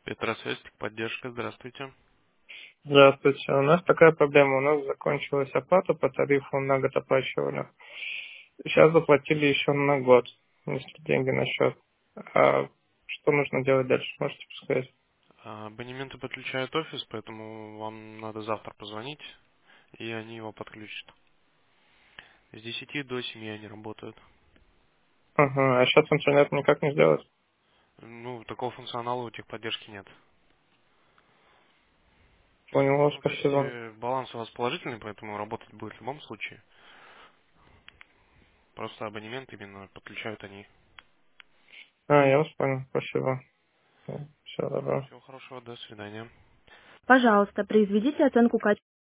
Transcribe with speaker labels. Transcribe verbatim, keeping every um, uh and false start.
Speaker 1: Петросвязь, поддержка, здравствуйте.
Speaker 2: Здравствуйте. У нас такая проблема. У нас закончилась оплата по тарифу, на год оплачивали. Сейчас заплатили еще на год, если деньги на счет. А что нужно делать дальше, можете подсказать?
Speaker 1: А, Абонементы подключают офис, поэтому вам надо завтра позвонить, и они его подключат. С десяти до семи они работают.
Speaker 2: Ага, а сейчас интернет никак не сделать?
Speaker 1: Ну, такого функционала у техподдержки нет.
Speaker 2: Понял,
Speaker 1: Ну,
Speaker 2: спасибо.
Speaker 1: кстати, баланс у вас положительный, поэтому работать будет в любом случае. Просто абонемент именно подключают они.
Speaker 2: А, я вас понял, спасибо. Все, добро.
Speaker 1: Всего хорошего, до свидания.
Speaker 2: Пожалуйста, произведите оценку качества.